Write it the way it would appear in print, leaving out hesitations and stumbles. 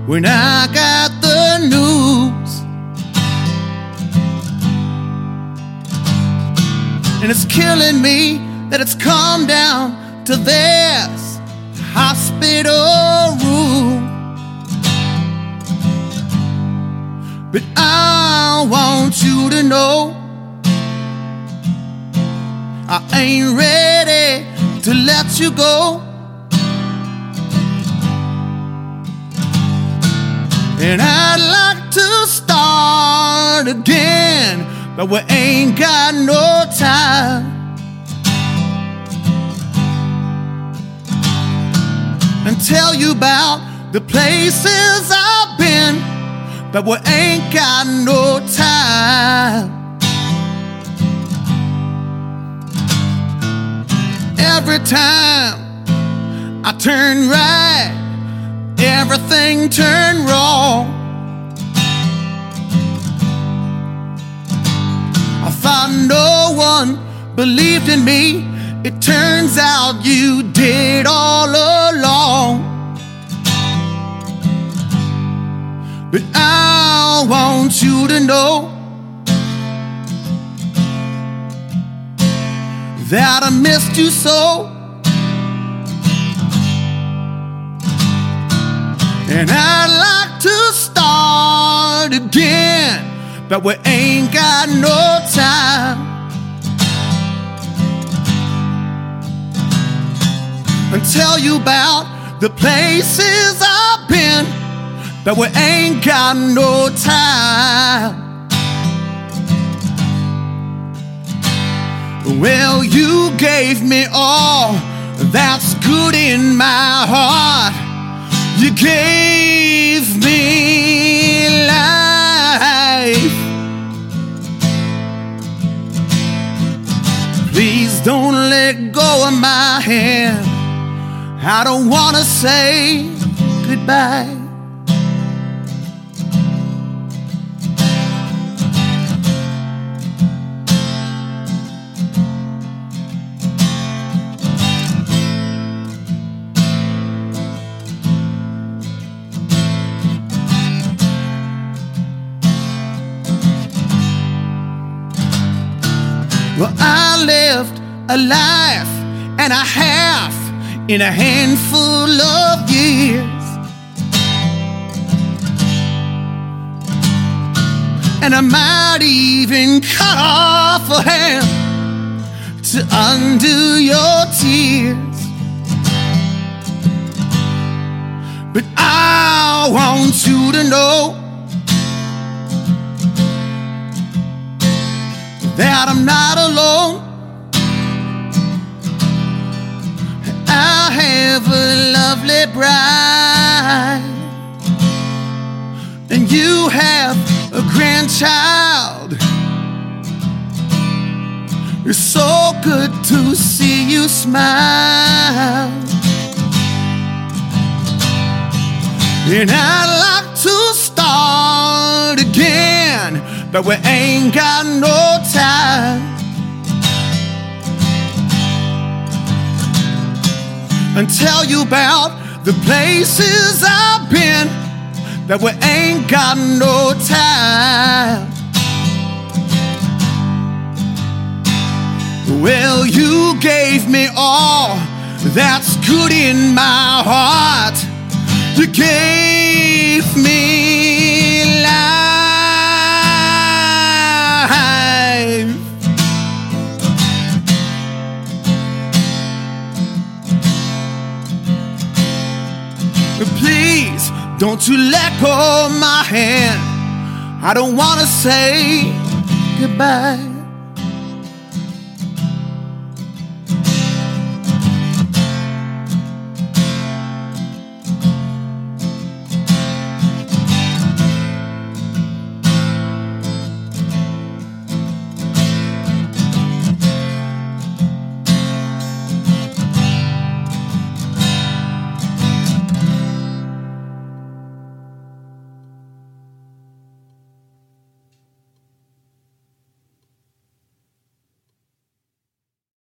when I got the news. And it's killing me that it's come down to this hospital room. But I want you to know I ain't ready to let you go. And I'd like to start again, but we ain't got no time. And tell you about the places I've been, but we ain't got no time. Every time I turn right, everything turned wrong. I thought no one believed in me. It turns out you did all along. But I want you to know that I missed you so. And I'd like to start again, but we ain't got no time. And tell you about the places I've been, but we ain't got no time. Well, you gave me all that's good in my heart. You gave me life. Please don't let go of my hand. I don't want to say goodbye. Well, I lived a life and a half in a handful of years, and I might even cut off a hand to undo your tears. But I want you to know that I'm not alone. I have a lovely bride, and you have a grandchild. It's so good to see you smile. And I'd like to start again, but we ain't got no time. And tell you about the places I've been, but we ain't got no time. Well, you gave me all that's good in my heart. You gave me life. Please, don't you let go of my hand. I don't want to say goodbye.